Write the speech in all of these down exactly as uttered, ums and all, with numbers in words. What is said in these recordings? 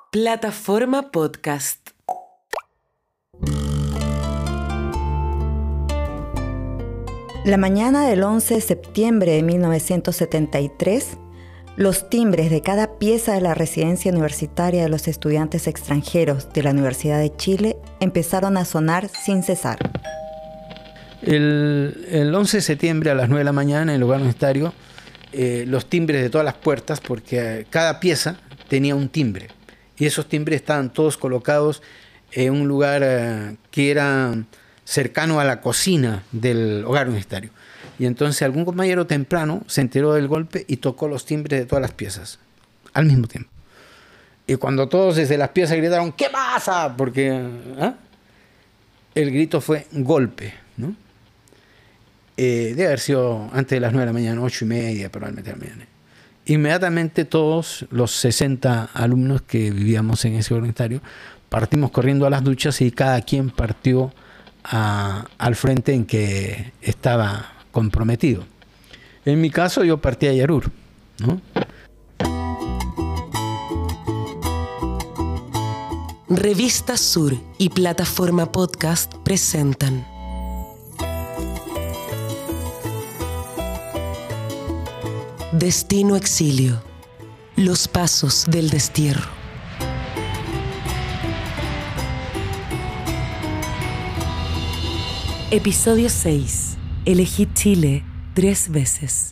Plataforma Podcast. La mañana del once de septiembre de mil novecientos setenta y tres, los timbres de cada pieza de la residencia universitaria de los estudiantes extranjeros de la Universidad de Chile empezaron a sonar sin cesar. El, el once de septiembre a las nueve de la mañana en el lugar universitario, eh, los timbres de todas las puertas, porque cada pieza tenía un timbre, y esos timbres estaban todos colocados en un lugar eh, que era cercano a la cocina del hogar universitario. Y entonces algún compañero temprano se enteró del golpe y tocó los timbres de todas las piezas al mismo tiempo. Y cuando todos desde las piezas gritaron ¿qué pasa? Porque ¿eh? el grito fue golpe, ¿no? Eh, debe haber sido antes de las nueve de la mañana, ocho y media probablemente de la mañana. Inmediatamente todos los sesenta alumnos que vivíamos en ese universitario partimos corriendo a las duchas y cada quien partió a, al frente en que estaba comprometido. En mi caso yo partí a Yarur, ¿no? Revista Sur y Plataforma Podcast presentan Destino Exilio. Los pasos del destierro. Episodio seis. Elegí Chile tres veces.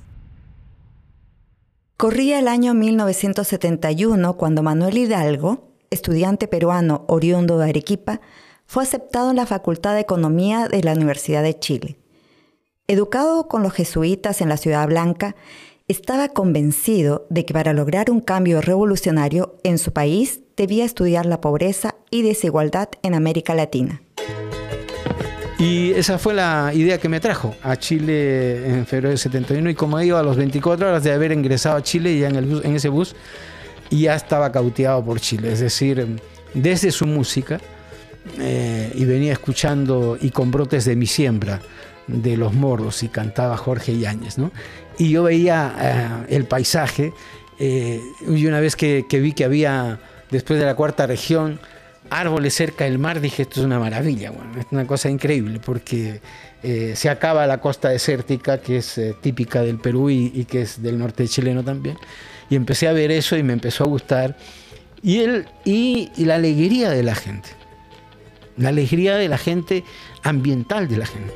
Corría el año mil novecientos setenta y uno cuando Manuel Hidalgo, estudiante peruano oriundo de Arequipa, fue aceptado en la Facultad de Economía de la Universidad de Chile. Educado con los jesuitas en la Ciudad Blanca, estaba convencido de que para lograr un cambio revolucionario en su país debía estudiar la pobreza y desigualdad en América Latina. Y esa fue la idea que me trajo a Chile en febrero del setenta y uno, y como digo, a los veinticuatro horas de haber ingresado a Chile, ya en, el bus, en ese bus, ya estaba cautivado por Chile, es decir, desde su música, eh, y venía escuchando Y con brotes de mi siembra, de Los Moros, y cantaba Jorge Yáñez, ¿no? Y yo veía eh, el paisaje, eh, y una vez que, que vi que había, después de la cuarta región, árboles cerca del mar, dije, esto es una maravilla, bueno, es una cosa increíble, porque eh, se acaba la costa desértica, que es eh, típica del Perú y, y que es del norte chileno también, y empecé a ver eso y me empezó a gustar, y, el, y, y la alegría de la gente, la alegría de la gente, ambiental de la gente.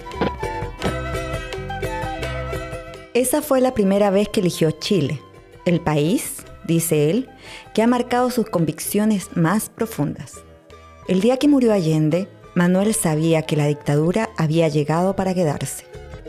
Esa fue la primera vez que eligió Chile, el país, dice él, que ha marcado sus convicciones más profundas. El día que murió Allende, Manuel sabía que la dictadura había llegado para quedarse.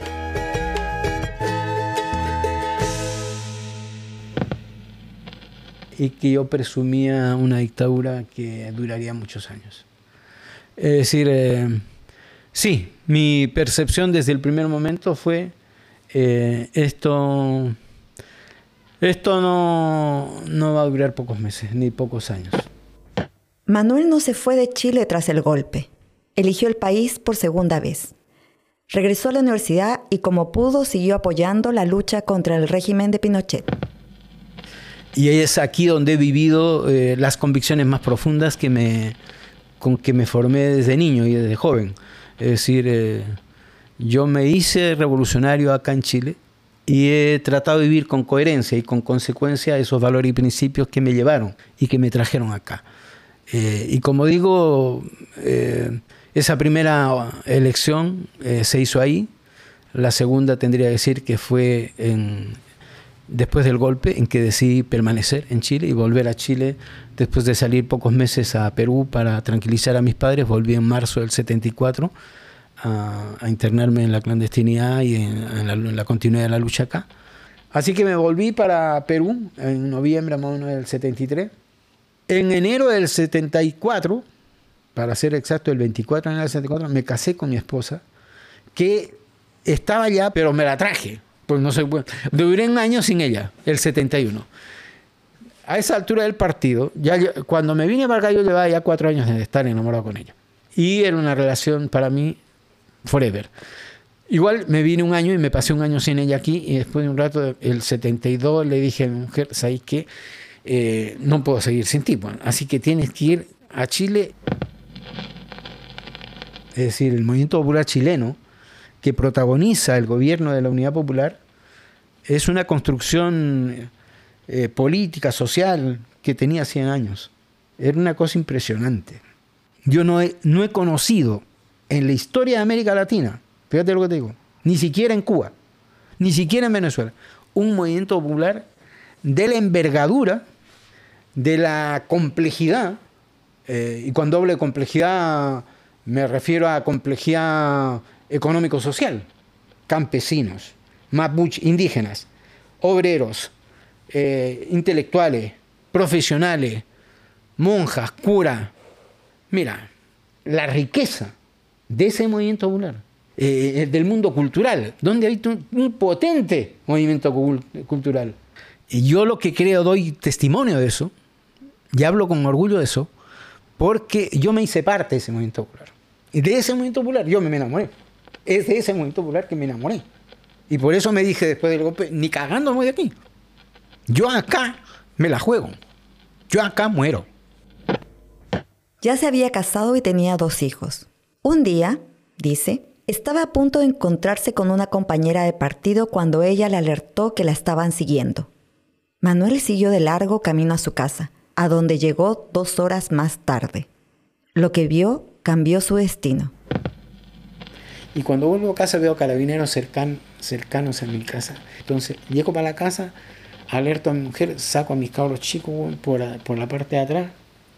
Y que yo presumía una dictadura que duraría muchos años. Es decir, eh, sí, mi percepción desde el primer momento fue eh, esto, esto no, no va a durar pocos meses, ni pocos años. Manuel no se fue de Chile tras el golpe. Eligió el país por segunda vez. Regresó a la universidad y como pudo siguió apoyando la lucha contra el régimen de Pinochet. Y es aquí donde he vivido eh, las convicciones más profundas que me, con que me formé desde niño y desde joven. Es decir, eh, yo me hice revolucionario acá en Chile y he tratado de vivir con coherencia y con consecuencia esos valores y principios que me llevaron y que me trajeron acá. Eh, y como digo, eh, esa primera elección eh, se hizo ahí. La segunda tendría que decir que fue en, después del golpe, en que decidí permanecer en Chile y volver a Chile después de salir pocos meses a Perú para tranquilizar a mis padres. Volví en marzo del setenta y cuatro a, a internarme en la clandestinidad y en, en, la, en la continuidad de la lucha acá. Así que me volví para Perú en noviembre más o menos del setenta y tres. En enero del setenta y cuatro, para ser exacto, el veinticuatro de enero del setenta y cuatro, me casé con mi esposa, que estaba allá, pero me la traje. Pues no sé, duré un año sin ella, el setenta y uno. A esa altura del partido, ya yo, cuando me vine para acá, yo llevaba ya cuatro años de estar enamorado con ella. Y era una relación para mí forever. Igual me vine un año y me pasé un año sin ella aquí, y después de un rato, el setenta y dos, le dije a mi mujer, ¿sabes qué? eh, no puedo seguir sin ti. Bueno, así que tienes que ir a Chile. Es decir, el movimiento popular chileno, que protagoniza el gobierno de la Unidad Popular, es una construcción eh, política, social, que tenía cien años. Era una cosa impresionante. Yo no he, no he conocido en la historia de América Latina, fíjate lo que te digo, ni siquiera en Cuba, ni siquiera en Venezuela, un movimiento popular de la envergadura, de la complejidad, eh, y cuando hablo de complejidad me refiero a complejidad económico-social, campesinos, mapuche, indígenas, obreros, eh, intelectuales, profesionales, monjas, curas. Mira, la riqueza de ese movimiento popular, eh, del mundo cultural, donde hay un, un potente movimiento cultural. Y yo lo que creo, doy testimonio de eso, y hablo con orgullo de eso, porque yo me hice parte de ese movimiento popular. Y de ese movimiento popular yo me enamoré. Es de ese movimiento popular que me enamoré. Y por eso me dije después del golpe, ni cagando me voy de aquí. Yo acá me la juego. Yo acá muero. Ya se había casado y tenía dos hijos. Un día, dice, estaba a punto de encontrarse con una compañera de partido cuando ella le alertó que la estaban siguiendo. Manuel siguió de largo camino a su casa, a donde llegó dos horas más tarde. Lo que vio cambió su destino. Y cuando vuelvo a casa veo carabineros cercan, cercanos a mi casa. Entonces llego para la casa, alerto a mi mujer, saco a mis cabros chicos por, por la parte de atrás,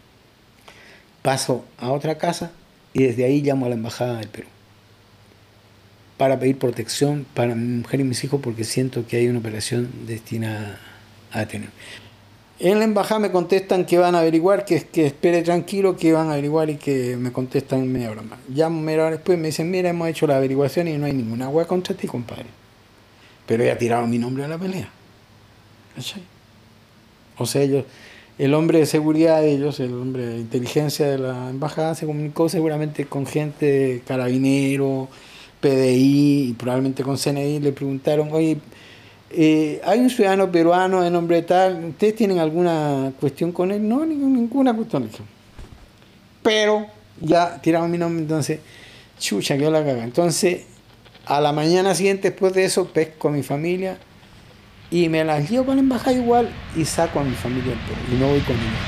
paso a otra casa y desde ahí llamo a la Embajada del Perú para pedir protección para mi mujer y mis hijos, porque siento que hay una operación destinada a tener. En la embajada me contestan que van a averiguar, que, que espere tranquilo, que van a averiguar, y que me contestan en media hora más. Llamo media hora después y me dicen, mira, hemos hecho la averiguación y no hay ninguna hueá contra ti, compadre. Pero ya tiraron mi nombre a la pelea. ¿Cachai? O sea, ellos, el hombre de seguridad de ellos, el hombre de inteligencia de la embajada, se comunicó seguramente con gente de Carabinero, P D I y probablemente con C N I. Le preguntaron, oye, Eh, hay un ciudadano peruano de nombre tal, ¿ustedes tienen alguna cuestión con él? No, ninguna cuestión. Pero ya tiraron mi nombre, entonces, chucha, quedó la caga. Entonces, a la mañana siguiente, después de eso, pesco a mi familia y me las llevo para la embajada igual y saco a mi familia del Perú y no voy con ellos.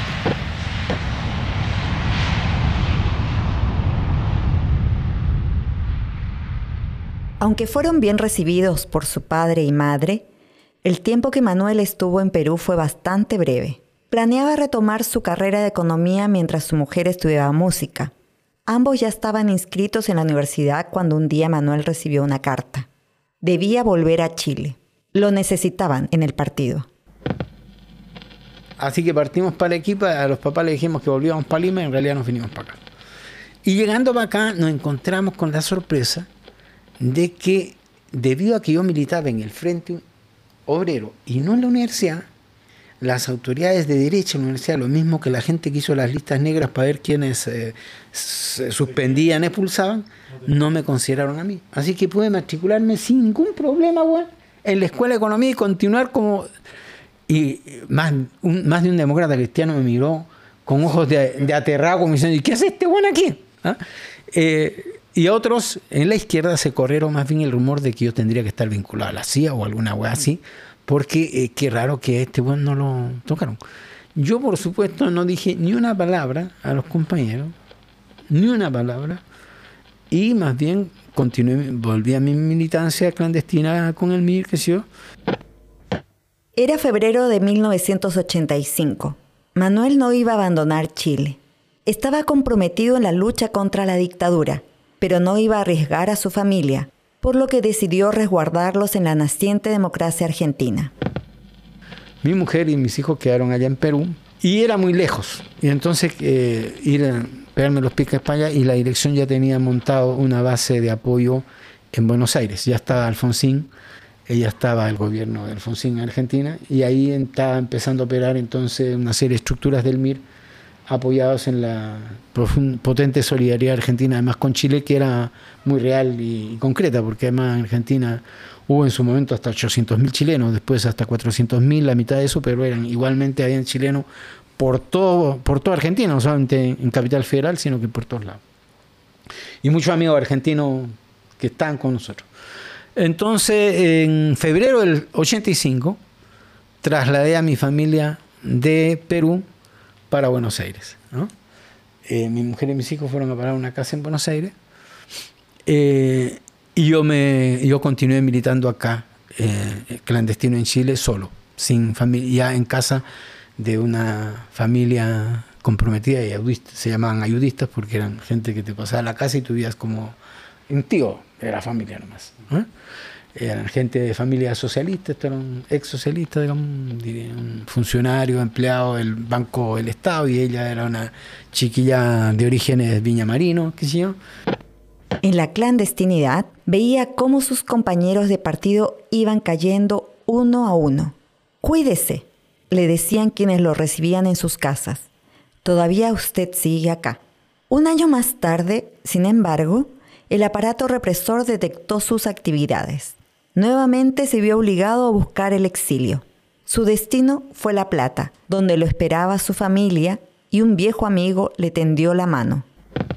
Aunque fueron bien recibidos por su padre y madre, el tiempo que Manuel estuvo en Perú fue bastante breve. Planeaba retomar su carrera de economía mientras su mujer estudiaba música. Ambos ya estaban inscritos en la universidad cuando un día Manuel recibió una carta. Debía volver a Chile. Lo necesitaban en el partido. Así que partimos para Arequipa, a los papás les dijimos que volvíamos para Lima y en realidad nos vinimos para acá. Y llegando para acá nos encontramos con la sorpresa de que, debido a que yo militaba en el Frente Obrero y no en la universidad, las autoridades de derecha en la universidad, lo mismo que la gente que hizo las listas negras para ver quiénes eh, se suspendían, expulsaban, no me consideraron a mí. Así que pude matricularme sin ningún problema, güey, en la Escuela de Economía y continuar como... Y más, un, más de un demócrata cristiano me miró con ojos de, de aterrado, como diciendo, ¿y qué hace este güey aquí? ¿Ah? Eh, y otros en la izquierda se corrieron más bien el rumor de que yo tendría que estar vinculado a la C I A o alguna güey así, porque eh, qué raro que este güey no lo tocaron. Yo, por supuesto, no dije ni una palabra a los compañeros, ni una palabra, y más bien continué, volví a mi militancia clandestina con el M I R, que sé yo. Era febrero de mil novecientos ochenta y cinco. Manuel no iba a abandonar Chile. Estaba comprometido en la lucha contra la dictadura, pero no iba a arriesgar a su familia, por lo que decidió resguardarlos en la naciente democracia argentina. Mi mujer y mis hijos quedaron allá en Perú y era muy lejos. Y entonces eh, ir a pegarme los piques para allá, y la dirección ya tenía montado una base de apoyo en Buenos Aires. Ya estaba Alfonsín, ella estaba el gobierno de Alfonsín en Argentina, y ahí estaba empezando a operar entonces una serie de estructuras del M I R apoyados en la potente solidaridad argentina, además con Chile, que era muy real y, y concreta, porque además en Argentina hubo en su momento hasta ochocientos mil chilenos, después hasta cuatrocientos mil, la mitad de eso, pero eran igualmente habían chilenos por todo, por toda Argentina, no solamente en Capital Federal, sino que por todos lados. Y muchos amigos argentinos que están con nosotros. Entonces, en febrero del ochenta y cinco, trasladé a mi familia de Perú para Buenos Aires, ¿no? Eh, mi mujer y mis hijos fueron a parar una casa en Buenos Aires, eh, y yo, me, yo continué militando acá, eh, clandestino en Chile, solo, sin familia, ya en casa de una familia comprometida y ayudista, se llamaban ayudistas porque eran gente que te pasaba a la casa y tú vivías como un tío de la familia nomás, ¿no? Eran gente de familia socialista, estos eran ex socialistas, digamos, un funcionario, empleado del Banco del Estado, y ella era una chiquilla de orígenes viñamarinos, qué sé yo. En la clandestinidad veía cómo sus compañeros de partido iban cayendo uno a uno. Cuídese, le decían quienes lo recibían en sus casas. Todavía usted sigue acá. Un año más tarde, sin embargo, el aparato represor detectó sus actividades. Nuevamente se vio obligado a buscar el exilio. Su destino fue La Plata, donde lo esperaba su familia y un viejo amigo le tendió la mano.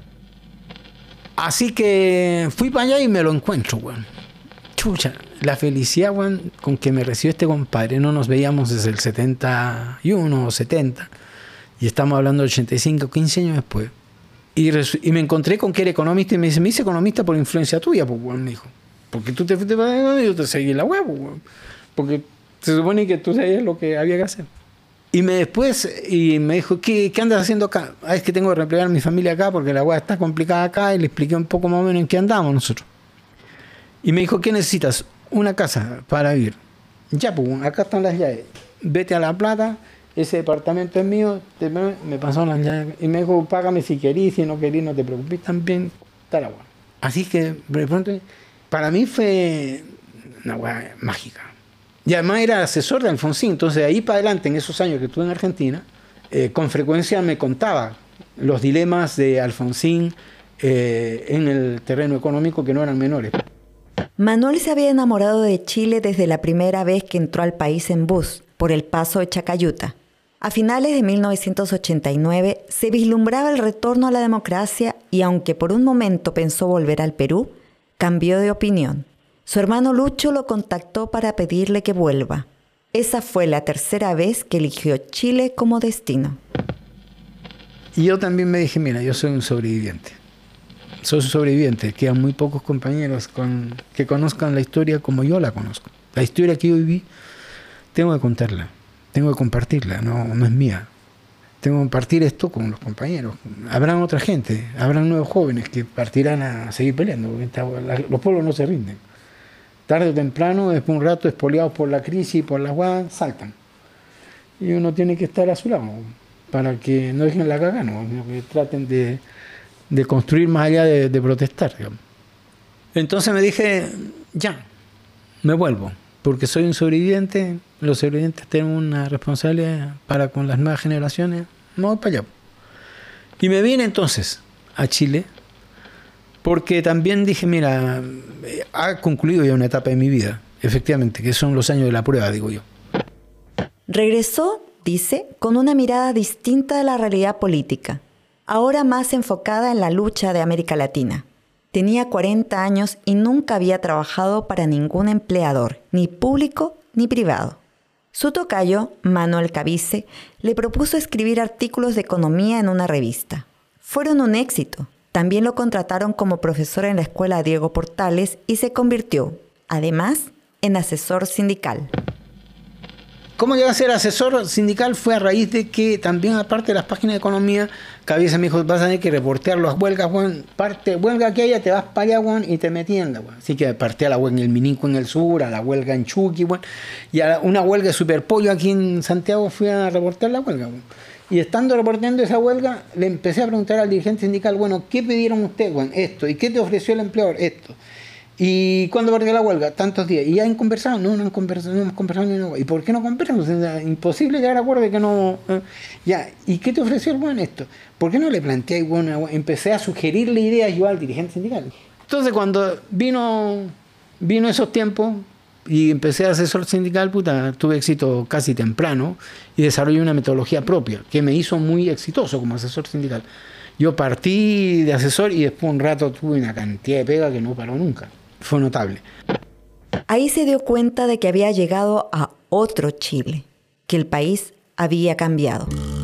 Así que fui para allá y me lo encuentro, weón. Chucha, la felicidad, weón, con que me recibió este compadre. No nos veíamos desde el setenta y uno o setenta. Y estamos hablando del ochenta y cinco, quince años después. Y, y me encontré con que era economista y me dice, me hice economista por influencia tuya, pues, weón, me dijo. Porque tú te fuiste para allá y yo te seguí la huevo, weón. Porque se supone que tú sabías lo que había que hacer. Y me después, y me dijo, ¿qué, qué andas haciendo acá? Ah, es que tengo que replegar a mi familia acá porque la hueá está complicada acá, y le expliqué un poco más o menos en qué andamos nosotros. Y me dijo, ¿qué necesitas? Una casa para vivir. Ya, pues, acá están las llaves. Vete a La Plata, ese departamento es mío, te, me pasó las llaves. Y me dijo, págame si querís, si no querís, no te preocupes, también está la hueá. Así que, de pronto, para mí fue una hueá mágica. Y además era asesor de Alfonsín, entonces de ahí para adelante, en esos años que estuve en Argentina, eh, con frecuencia me contaba los dilemas de Alfonsín eh, en el terreno económico, que no eran menores. Manuel se había enamorado de Chile desde la primera vez que entró al país en bus, por el paso de Chacayuta. A finales de mil novecientos ochenta y nueve se vislumbraba el retorno a la democracia y aunque por un momento pensó volver al Perú, cambió de opinión. Su hermano Lucho lo contactó para pedirle que vuelva. Esa fue la tercera vez que eligió Chile como destino. Y yo también me dije, mira, yo soy un sobreviviente. Soy un sobreviviente. Quedan muy pocos compañeros con, que conozcan la historia como yo la conozco. La historia que yo viví, tengo que contarla. Tengo que compartirla, no, no es mía. Tengo que compartir esto con los compañeros. Habrán otra gente, habrán nuevos jóvenes que partirán a seguir peleando, porque esta, la, los pueblos no se rinden. Tarde o temprano, después de un rato, expoliados por la crisis y por las guadas, saltan. Y uno tiene que estar a su lado para que no dejen la caga, no, que traten de, de construir más allá de, de protestar, digamos. Entonces me dije, ya, me vuelvo, porque soy un sobreviviente, los sobrevivientes tienen una responsabilidad para con las nuevas generaciones, me voy para allá. Y me vine entonces a Chile, porque también dije, mira, ha concluido ya una etapa de mi vida, efectivamente, que son los años de la prueba, digo yo. Regresó, dice, con una mirada distinta de la realidad política, ahora más enfocada en la lucha de América Latina. Tenía cuarenta años y nunca había trabajado para ningún empleador, ni público ni privado. Su tocayo, Manuel Cabice, le propuso escribir artículos de economía en una revista. Fueron un éxito. También lo contrataron como profesor en la escuela Diego Portales y se convirtió, además, en asesor sindical. ¿Cómo llegué a ser asesor sindical? Fue a raíz de que también, aparte de las páginas de economía, Cabice me dijo, vas a tener que reportear las huelgas, Juan. Parte huelga que haya, te vas para allá, Juan, y te metí en la huelga. Así que partí a la huelga en el Mininco en el sur, a la huelga en Chuqui, Juan, y a una huelga de Superpollo aquí en Santiago fui a reportear la huelga, Juan. Y estando reportando esa huelga, le empecé a preguntar al dirigente sindical, bueno, ¿qué pidieron ustedes, Juan? Esto. ¿Y qué te ofreció el empleador? Esto. ¿Y cuándo partió la huelga? Tantos días. ¿Y ya han conversado? No, no han conversado, no hemos conversado ni una. ¿Y por qué no conversamos? Es imposible llegar a acuerdo de que no. Eh, ya. ¿Y qué te ofreció el buen esto? ¿Por qué no le planteé bueno, empecé a sugerirle ideas yo al dirigente sindical? Entonces, cuando vino, vino esos tiempos y empecé a asesor sindical, puta, tuve éxito casi temprano y desarrollé una metodología propia que me hizo muy exitoso como asesor sindical. Yo partí de asesor y después un rato tuve una cantidad de pega que no paró nunca. Fue notable. Ahí se dio cuenta de que había llegado a otro Chile, que el país había cambiado.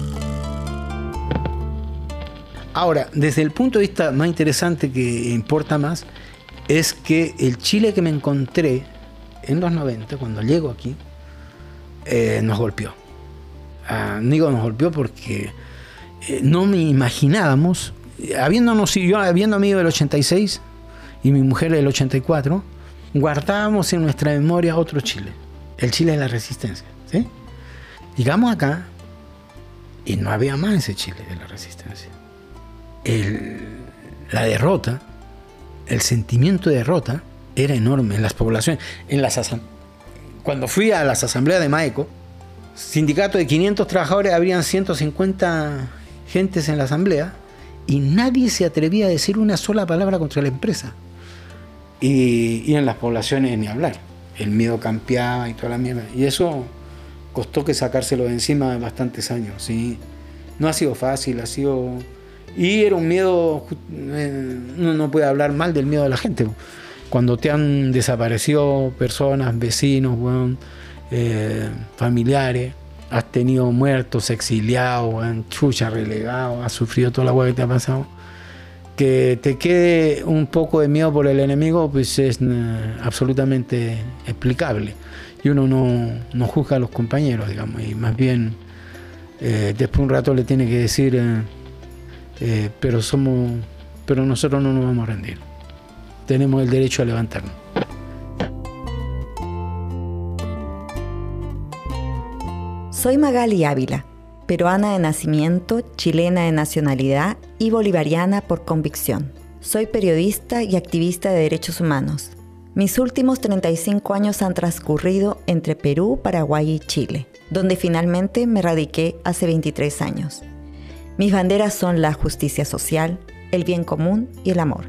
Ahora, desde el punto de vista más interesante que importa más, es que el Chile que me encontré en los noventa, cuando llego aquí, eh, nos golpeó. Ah, digo nos golpeó porque eh, no me imaginábamos, habiéndonos, yo habiendo amigo del ochenta y seis y mi mujer del ochenta y cuatro, guardábamos en nuestra memoria otro Chile, el Chile de la resistencia, ¿sí? Llegamos acá y no había más ese Chile de la resistencia. El, la derrota, el sentimiento de derrota era enorme en las poblaciones. En las asam- Cuando fui a las asambleas de Maeco, sindicato de quinientos trabajadores, habrían ciento cincuenta gentes en la asamblea y nadie se atrevía a decir una sola palabra contra la empresa. Y, y en las poblaciones ni hablar. El miedo campeaba y toda la mierda. Y eso costó que sacárselo de encima bastantes años, ¿sí? No ha sido fácil, ha sido... Y era un miedo... Eh, uno no puede hablar mal del miedo de la gente. Cuando te han desaparecido personas, vecinos, bueno, eh, familiares, has tenido muertos, exiliados, bueno, chucha, relegados, has sufrido toda la hueá que te ha pasado. Que te quede un poco de miedo por el enemigo, pues es eh, absolutamente explicable. Y uno no, no juzga a los compañeros, digamos, y más bien eh, después un rato le tiene que decir, eh, eh, pero somos, pero nosotros no nos vamos a rendir. Tenemos el derecho a levantarnos. Soy Magali Ávila, peruana de nacimiento, chilena de nacionalidad y bolivariana por convicción. Soy periodista y activista de derechos humanos. Mis últimos treinta y cinco años han transcurrido entre Perú, Paraguay y Chile, donde finalmente me radiqué hace veintitrés años. Mis banderas son la justicia social, el bien común y el amor.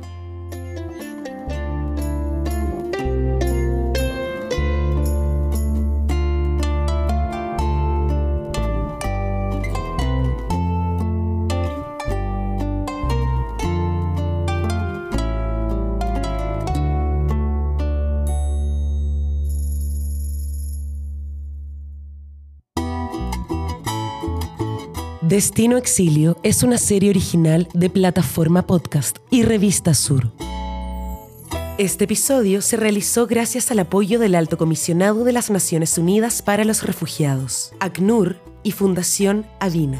Destino Exilio es una serie original de Plataforma Podcast y Revista Sur. Este episodio se realizó gracias al apoyo del Alto Comisionado de las Naciones Unidas para los Refugiados, ACNUR y Fundación Avina.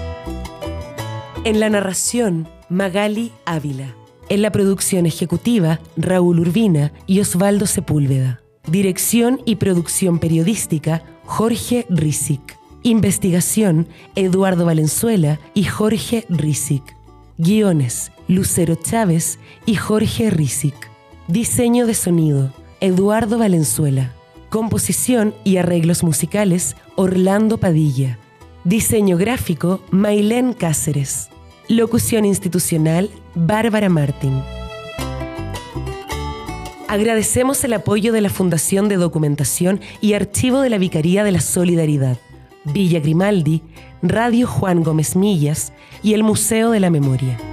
En la narración, Magali Ávila. En la producción ejecutiva, Raúl Urbina y Osvaldo Sepúlveda. Dirección y producción periodística, Jorge Rizik. Investigación, Eduardo Valenzuela y Jorge Rizik. Guiones, Lucero Chávez y Jorge Rizik. Diseño de sonido, Eduardo Valenzuela. Composición y arreglos musicales, Orlando Padilla. Diseño gráfico, Mailén Cáceres. Locución institucional, Bárbara Martín. Agradecemos el apoyo de la Fundación de Documentación y Archivo de la Vicaría de la Solidaridad, Villa Grimaldi, Radio Juan Gómez Millas y el Museo de la Memoria.